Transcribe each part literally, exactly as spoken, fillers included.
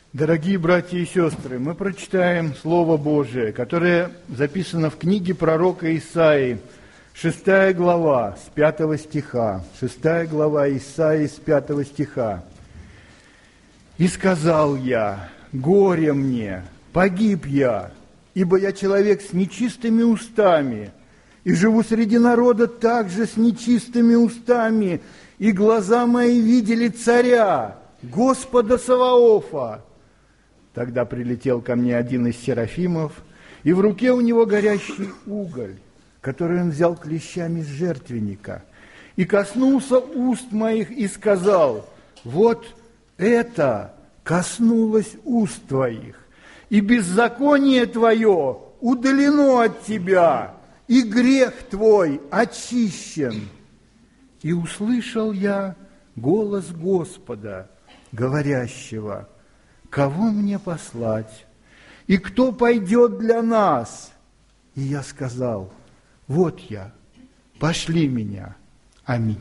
Дорогие братья и сестры, мы прочитаем Слово Божие, которое записано в книге пророка Исаии, шестая глава, с пятого стиха. Шестая глава Исаии, с пятого стиха. «И сказал я, горе мне, погиб я, ибо я человек с нечистыми устами, и живу среди народа также с нечистыми устами, и глаза мои видели царя, Господа Саваофа». Тогда прилетел ко мне один из серафимов, и в руке у него горящий уголь, который он взял клещами с жертвенника, и коснулся уст моих и сказал: «Вот это коснулось уст твоих, и беззаконие твое удалено от тебя, и грех твой очищен». И услышал я голос Господа, говорящего: «Кого мне послать? И кто пойдет для нас?» И я сказал: «Вот я, пошли меня». Аминь.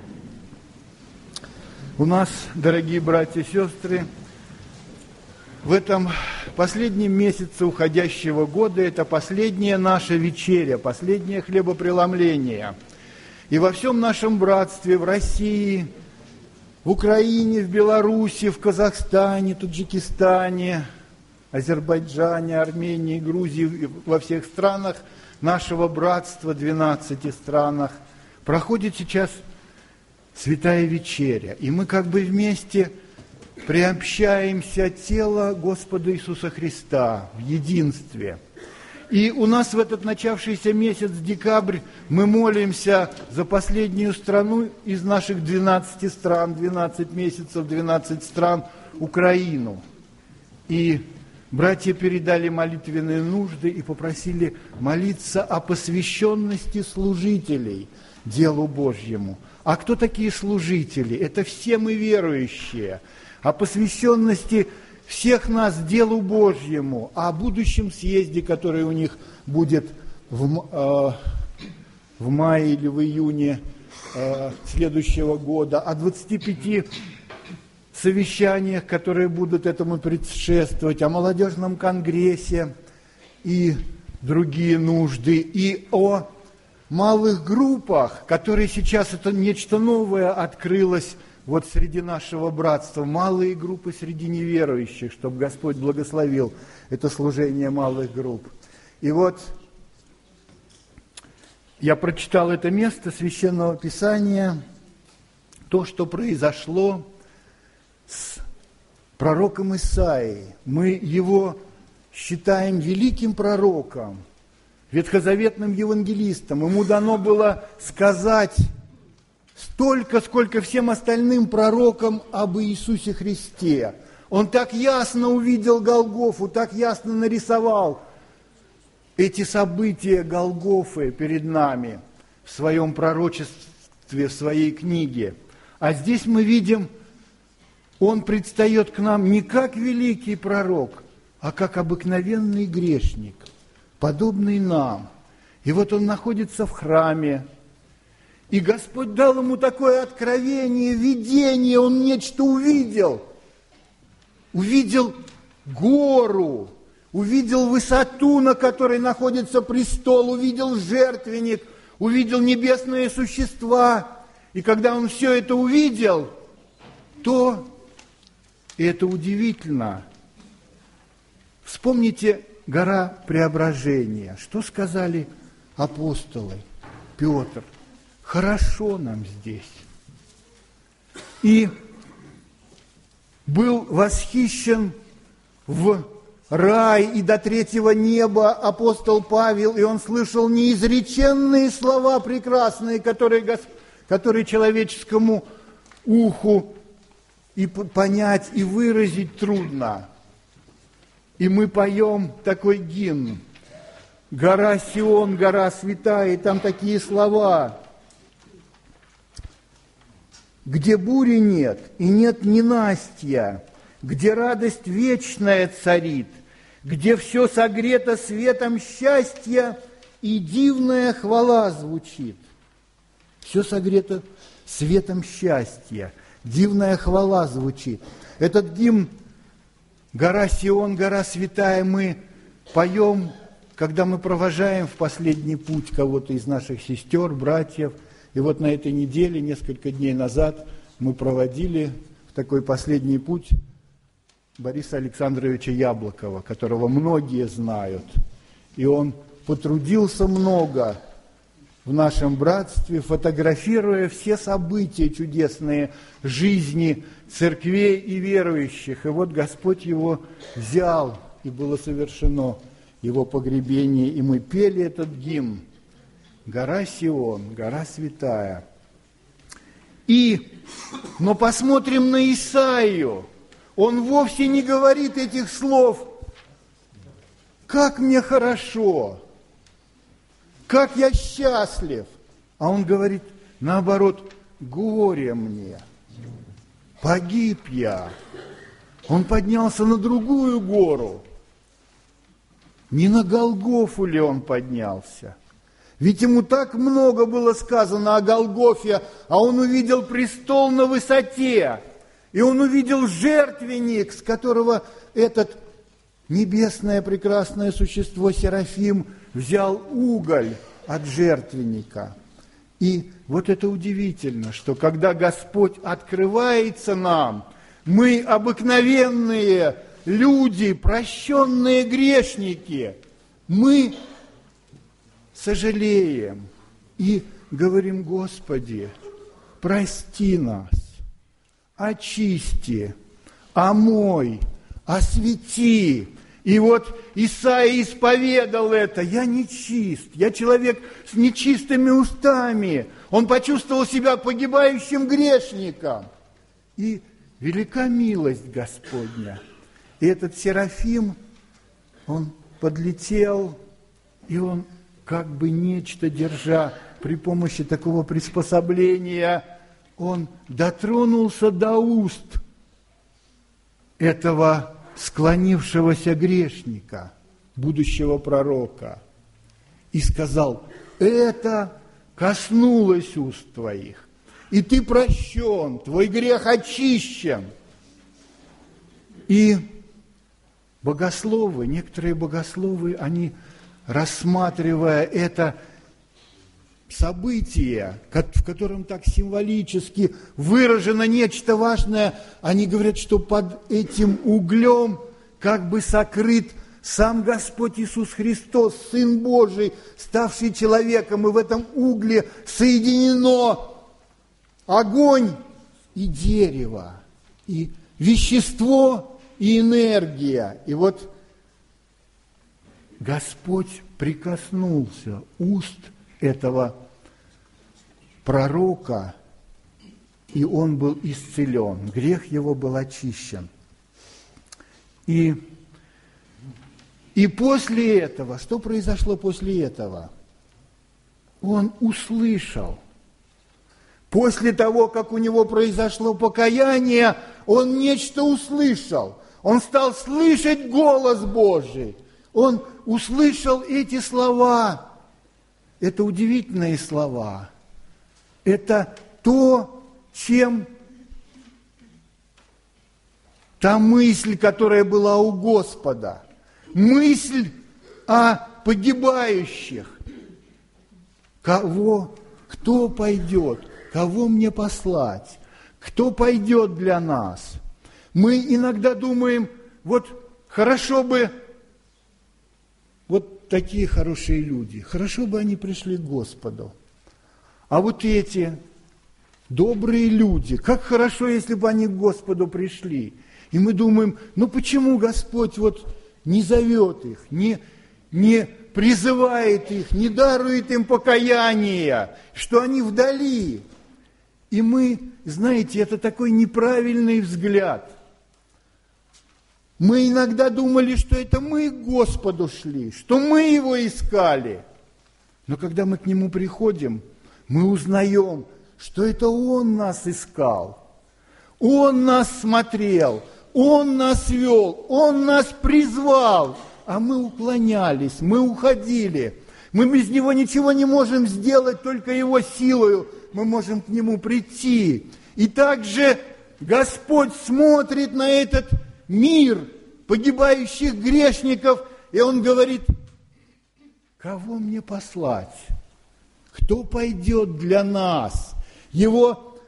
У нас, дорогие братья и сестры, в этом последнем месяце уходящего года это последняя наша вечеря, последнее хлебопреломление. И во всем нашем братстве, в России, в Украине, в Беларуси, в Казахстане, Таджикистане, Азербайджане, Армении, Грузии, во всех странах нашего братства, двенадцати странах, проходит сейчас Святая Вечеря. И мы как бы вместе приобщаемся тело Господа Иисуса Христа в единстве. И у нас в этот начавшийся месяц, декабрь, мы молимся за последнюю страну из наших двенадцати стран, двенадцать месяцев, двенадцать стран, Украину. И братья передали молитвенные нужды и попросили молиться о посвященности служителей делу Божьему. А кто такие служители? Это все мы верующие. О посвященности всех нас делу Божьему, о будущем съезде, который у них будет в, э, в мае или в июне э, следующего года, о двадцати пяти совещаниях, которые будут этому предшествовать, о молодежном конгрессе и другие нужды, и о малых группах, которые сейчас, это нечто новое открылось вот среди нашего братства, малые группы среди неверующих, чтобы Господь благословил это служение малых групп. И вот я прочитал это место Священного Писания, то, что произошло с пророком Исаией. Мы его считаем великим пророком, ветхозаветным евангелистом. Ему дано было сказать столько, сколько всем остальным пророкам об Иисусе Христе. Он так ясно увидел Голгофу, так ясно нарисовал эти события Голгофы перед нами в своем пророчестве, в своей книге. А здесь мы видим, он предстает к нам не как великий пророк, а как обыкновенный грешник, подобный нам. И вот он находится в храме, и Господь дал ему такое откровение, видение, он нечто увидел. Увидел гору, увидел высоту, на которой находится престол, увидел жертвенник, увидел небесные существа. И когда он все это увидел, то, и это удивительно, вспомните гора Преображения. Что сказали апостолы? Петр: «Хорошо нам здесь». И был восхищен в рай и до третьего неба апостол Павел, и он слышал неизреченные слова прекрасные, которые, которые человеческому уху и понять, и выразить трудно. И мы поем такой гимн: «Гора Сион, гора святая», и там такие слова: «Где бури нет, и нет ненастья, где радость вечная царит, где все согрето светом счастья, и дивная хвала звучит». Все согрето светом счастья, дивная хвала звучит. Этот гимн Гора Сион, гора святая, мы поем, когда мы провожаем в последний путь кого-то из наших сестер, братьев. И вот на этой неделе, несколько дней назад, мы проводили в такой последний путь Бориса Александровича Яблокова, которого многие знают. И он потрудился много в нашем братстве, фотографируя все события чудесные жизни церквей и верующих. И вот Господь его взял, и было совершено его погребение. И мы пели этот гимн «Гора Сион, гора святая». И, но посмотрим на Исаию. Он вовсе не говорит этих слов «как мне хорошо», «как я счастлив», а он говорит наоборот «горе мне, погиб я». Он поднялся на другую гору. Не на Голгофу ли он поднялся? Ведь ему так много было сказано о Голгофе, а он увидел престол на высоте, и он увидел жертвенник, с которого этот небесное прекрасное существо Серафим взял уголь от жертвенника. И вот это удивительно, что когда Господь открывается нам, мы обыкновенные люди, прощенные грешники, мы сожалеем и говорим: Господи, прости нас, очисти, омой, освети. И вот Исаия исповедал это: я нечист, я человек с нечистыми устами. Он почувствовал себя погибающим грешником. И велика милость Господня. И этот Серафим, он подлетел, и он, как бы нечто держа, при помощи такого приспособления, он дотронулся до уст этого склонившегося грешника, будущего пророка, и сказал: это коснулось уст твоих, и ты прощен, твой грех очищен. И богословы, некоторые богословы, они, рассматривая это событие, в котором так символически выражено нечто важное, они говорят, что под этим углем как бы сокрыт сам Господь Иисус Христос, Сын Божий, ставший человеком, и в этом угле соединено огонь и дерево, и вещество, и энергия. И вот Господь прикоснулся уст этого пророка, и он был исцелен, грех его был очищен. И, и после этого, что произошло после этого? Он услышал. После того, как у него произошло покаяние, он нечто услышал. Он стал слышать голос Божий. Он услышал эти слова. Это удивительные слова. Это то, чем та мысль, которая была у Господа. Мысль о погибающих. Кого, кто пойдет, кого мне послать, кто пойдет для нас. Мы иногда думаем, вот хорошо бы, вот такие хорошие люди, хорошо бы они пришли к Господу. А вот эти добрые люди, как хорошо, если бы они к Господу пришли. И мы думаем, ну почему Господь вот не зовет их, не, не призывает их, не дарует им покаяние, что они вдали. И мы, знаете, это такой неправильный взгляд. Мы иногда думали, что это мы к Господу шли, что мы Его искали. Но когда мы к Нему приходим, мы узнаем, что это Он нас искал. Он нас смотрел, Он нас вел, Он нас призвал. А мы уклонялись, мы уходили. Мы без Него ничего не можем сделать, только Его силою мы можем к Нему прийти. И также Господь смотрит на этот мир погибающих грешников, и он говорит: кого мне послать? Кто пойдет для нас? Его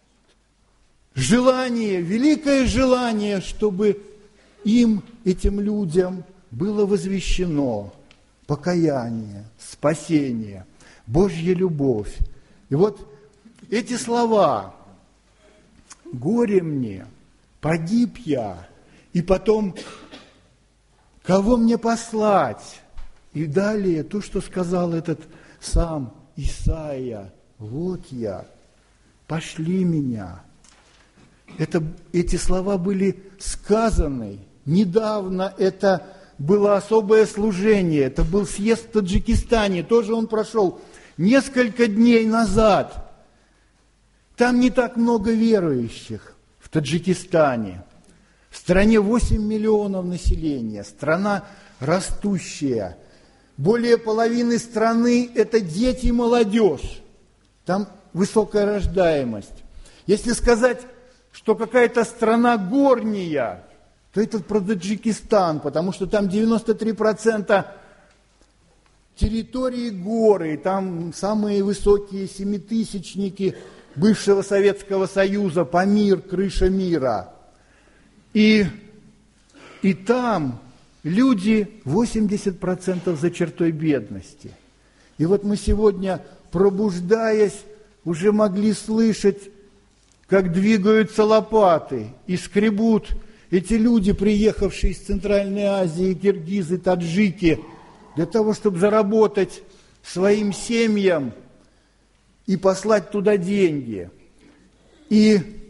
желание, великое желание, чтобы им, этим людям, было возвещено покаяние, спасение, Божья любовь. И вот эти слова: «Горе мне, погиб я», и потом: «Кого мне послать?» И далее то, что сказал этот сам Исаия: «Вот я, пошли меня». Это, эти слова были сказаны недавно, это было особое служение, это был съезд в Таджикистане, тоже он прошел несколько дней назад. Там не так много верующих в Таджикистане. В стране восемь миллионов населения, страна растущая. Более половины страны – это дети и молодежь. Там высокая рождаемость. Если сказать, что какая-то страна горняя, то это про Таджикистан, потому что там девяносто три процента территории горы, там самые высокие семитысячники бывшего Советского Союза, Памир, крыша мира. И, и там люди восемьдесят процентов за чертой бедности. И вот мы сегодня, пробуждаясь, уже могли слышать, как двигаются лопаты и скребут эти люди, приехавшие из Центральной Азии, киргизы, таджики, для того, чтобы заработать своим семьям и послать туда деньги. И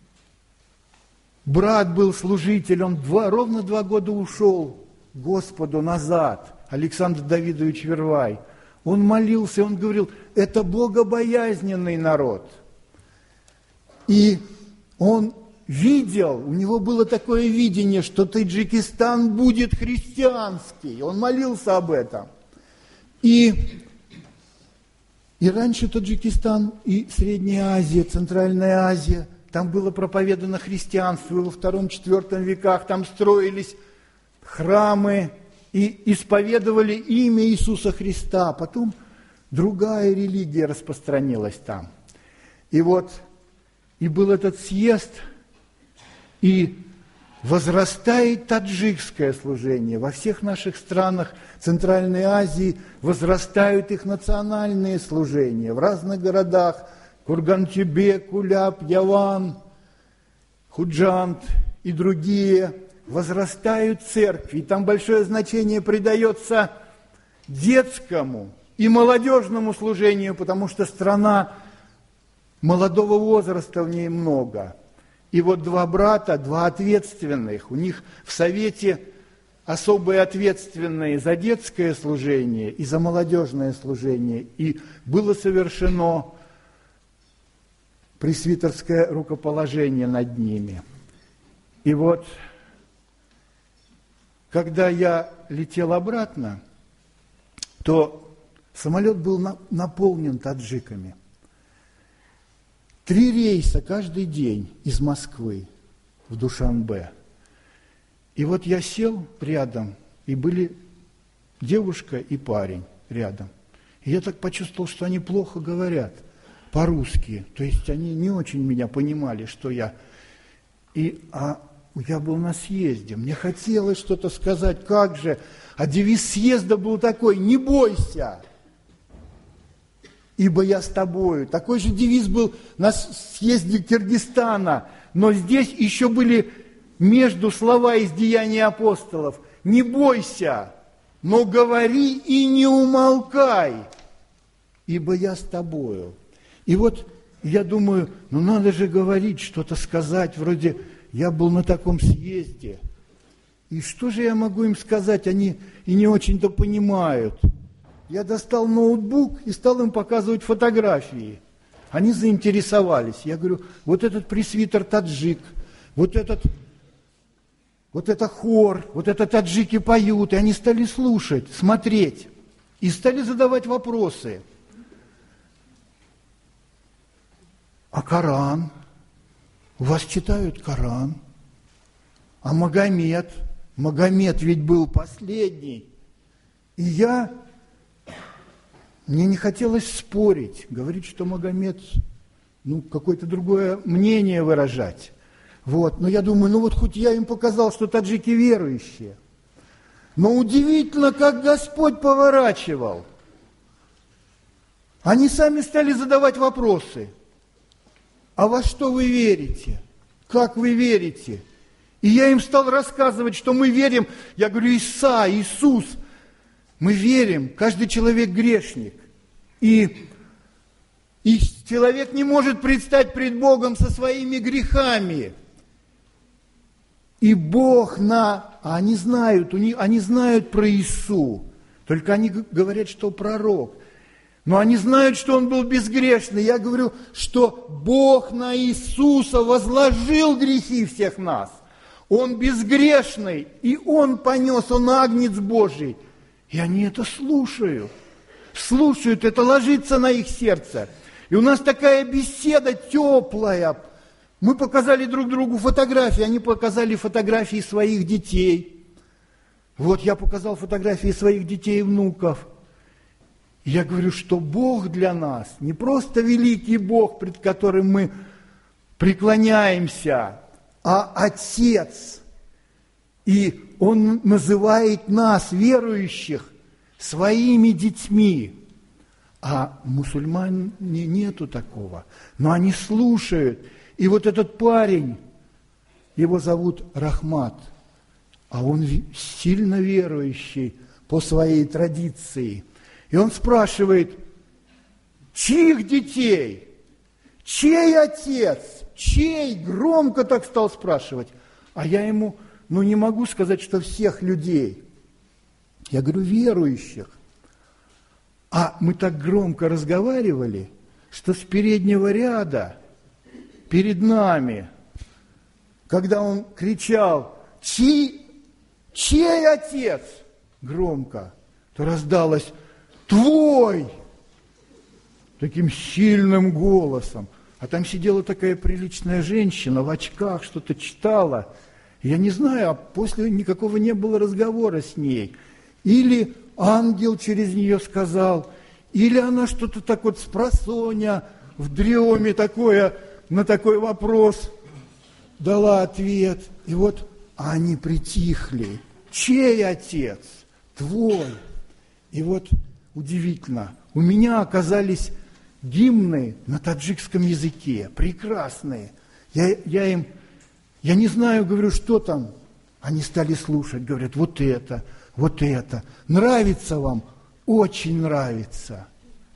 брат был служитель, он два, ровно два года ушел к Господу назад, Александр Давидович Вервай. Он молился, он говорил: это богобоязненный народ. И он видел, у него было такое видение, что Таджикистан будет христианский. Он молился об этом. И, и раньше Таджикистан и Средняя Азия, Центральная Азия, там было проповедано христианство, и во втором-четвертом веках там строились храмы и исповедовали имя Иисуса Христа. Потом другая религия распространилась там. И вот и был этот съезд, и возрастает таджикское служение. Во всех наших странах Центральной Азии возрастают их национальные служения. В разных городах: Курган-Чебе, Куляб, Яван, Худжант и другие. Возрастают церкви. И там большое значение придается детскому и молодежному служению, потому что страна молодого возраста в ней много. И вот два брата, два ответственных, у них в совете особые ответственные за детское служение и за молодежное служение. И было совершено пресвитерское рукоположение над ними. И вот, когда я летел обратно, то самолет был на, наполнен таджиками. Три рейса каждый день из Москвы в Душанбе. И вот я сел рядом, и были девушка и парень рядом. И я так почувствовал, что они плохо говорят по-русски. То есть они не очень меня понимали, что я... И, а я был на съезде, мне хотелось что-то сказать, как же. А девиз съезда был такой: «Не бойся, ибо я с тобою». Такой же девиз был на съезде Киргизстана, но здесь еще были между слова из Деяний апостолов: «Не бойся, но говори и не умолкай, ибо я с тобою». И вот я думаю, ну надо же говорить, что-то сказать, вроде я был на таком съезде. И что же я могу им сказать, они и не очень-то понимают. Я достал ноутбук и стал им показывать фотографии. Они заинтересовались. Я говорю: вот этот пресвитер таджик, вот этот, вот это хор, вот это таджики поют. И они стали слушать, смотреть. И стали задавать вопросы. А Коран? У вас читают Коран? А Магомед? Магомед ведь был последний. И я, мне не хотелось спорить, говорить, что Магомед, ну, какое-то другое мнение выражать. Вот. Но я думаю, ну вот хоть я им показал, что таджики верующие. Но удивительно, как Господь поворачивал. Они сами стали задавать вопросы. А во что вы верите? Как вы верите? И я им стал рассказывать, что мы верим. Я говорю, Иса, Иисус. Мы верим, каждый человек грешник. И, и человек не может предстать пред Богом со своими грехами. И Бог на... А они знают, у них, они знают про Иису. Только они говорят, что пророк. Но они знают, что он был безгрешный. Я говорю, что Бог на Иисуса возложил грехи всех нас. Он безгрешный, и Он понес, Он агнец Божий. И они это слушают. Слушают, это ложится на их сердце. И у нас такая беседа теплая. Мы показали друг другу фотографии, они показали фотографии своих детей. Вот я показал фотографии своих детей и внуков. И я говорю, что Бог для нас не просто великий Бог, пред которым мы преклоняемся, а Отец. И Он называет нас, верующих, своими детьми. А мусульман нету такого. Но они слушают. И вот этот парень, его зовут Рахмат, а он сильно верующий по своей традиции. И он спрашивает, чьих детей? Чей отец? Чей? Громко так стал спрашивать. А я ему, ну не могу сказать, что всех людей. Я говорю, верующих. А мы так громко разговаривали, что с переднего ряда перед нами, когда он кричал, чей, чей отец? Громко, то раздалось, твой! Таким сильным голосом. А там сидела такая приличная женщина в очках, что-то читала. Я не знаю, а после никакого не было разговора с ней. Или ангел через нее сказал, или она что-то так вот спросонья в дреме такое, на такой вопрос дала ответ. И вот они притихли. Чей отец? Твой. И вот удивительно, у меня оказались гимны на таджикском языке, прекрасные. Я, я им, я не знаю, говорю, что там. Они стали слушать, говорят, вот это, вот это. Нравится вам? Очень нравится.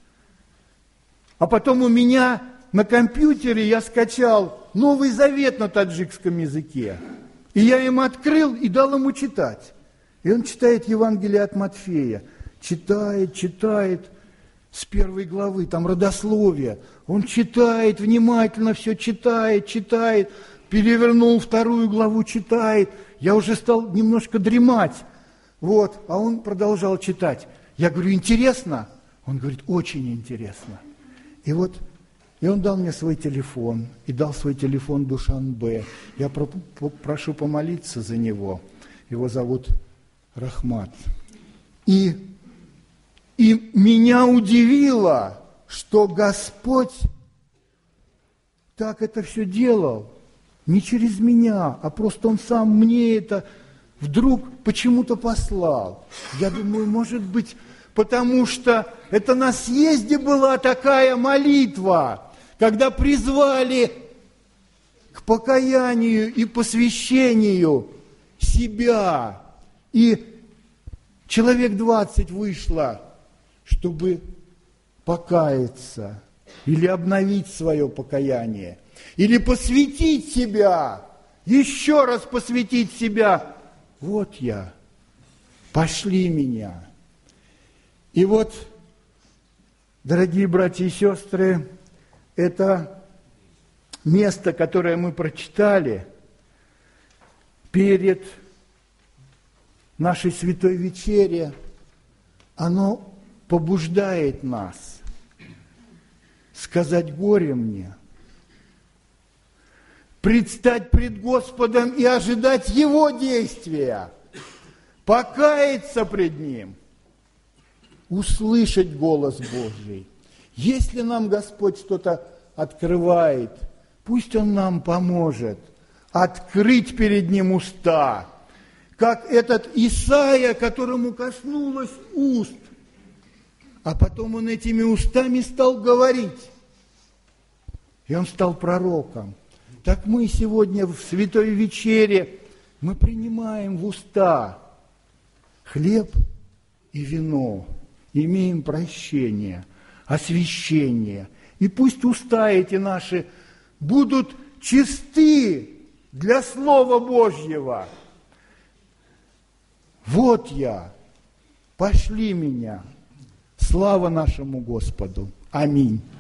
А потом у меня на компьютере я скачал Новый Завет на таджикском языке. И я им открыл и дал ему читать. И он читает Евангелие от Матфея. Читает, читает с первой главы, там родословие. Он читает, внимательно все читает, читает. Перевернул вторую главу, читает. Я уже стал немножко дремать. Вот, а он продолжал читать. Я говорю, интересно? Он говорит, очень интересно. И вот, и он дал мне свой телефон, и дал свой телефон Душанбе. Я про, про, прошу помолиться за него. Его зовут Рахмат. И, и меня удивило, что Господь так это все делал. Не через меня, а просто Он сам мне это вдруг почему-то послал. Я думаю, может быть, потому что это на съезде была такая молитва, когда призвали к покаянию и посвящению себя. И человек двадцать вышло, чтобы покаяться или обновить свое покаяние, или посвятить себя, еще раз посвятить себя. Вот я, пошли меня. И вот, дорогие братья и сестры, это место, которое мы прочитали перед нашей святой вечере, оно побуждает нас сказать горе мне, предстать пред Господом и ожидать Его действия. покаяться пред Ним, услышать голос Божий. Если нам Господь что-то открывает, пусть Он нам поможет открыть перед Ним уста, как этот Исаия, которому коснулось уст, а потом он этими устами стал говорить, и он стал пророком. Так мы сегодня в Святой Вечере, мы принимаем в уста хлеб и вино, имеем прощение, освящение. И пусть уста эти наши будут чисты для Слова Божьего. Вот я, пошли меня. Слава нашему Господу. Аминь.